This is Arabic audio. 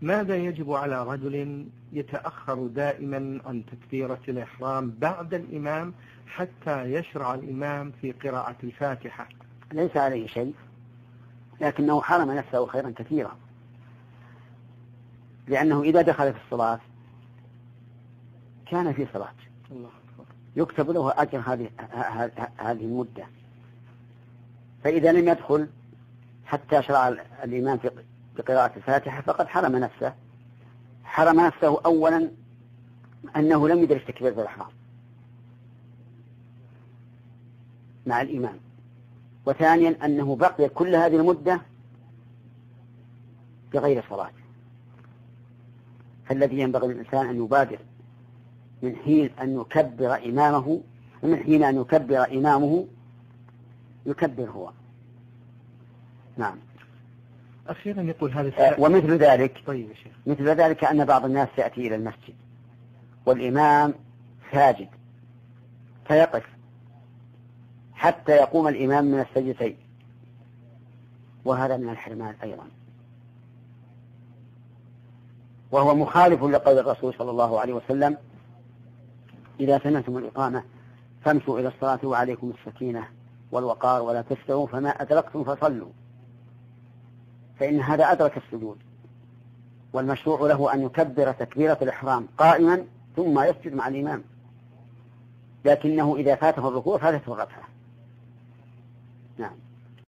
ماذا يجب على رجل يتأخر دائما عن تكبيرة الإحرام بعد الإمام حتى يشرع الإمام في قراءة الفاتحة؟ ليس عليه شيء، لكنه حرم نفسه خيرا كثيرا، لأنه إذا دخل في الصلاة كان في صلاة يكتب له أجر هذه المدة، فإذا لم يدخل حتى شرع الإمام في قراءة الفاتحة فقد حرم نفسه أولا أنه لم يدرك تكبيرة الإحرام مع الإمام، وثانيا أنه بقي كل هذه المدة بغير صلاة. فالذي ينبغي للإنسان أن يبادر من حين أن يكبر إمامه يكبر هو. نعم. أخيرا يقول هذا السؤال ومثل ذلك طيب يا شيخ. مثل ذلك أن بعض الناس يأتي إلى المسجد والإمام ساجد فيقف حتى يقوم الإمام من السجدتين، وهذا من الحرمان أيضا، وهو مخالف لقول الرسول صلى الله عليه وسلم: إذا سمعتم الإقامة فامشوا إلى الصلاة وعليكم السكينة والوقار ولا تسرعوا فما أدركتم فصلوا، فإن هذا أدرك السجود، والمشروع له أن يكبر تكبيرة الإحرام قائما ثم يسجد مع الإمام، لكنه إذا فاته الركوع فاتته الركعة. نعم.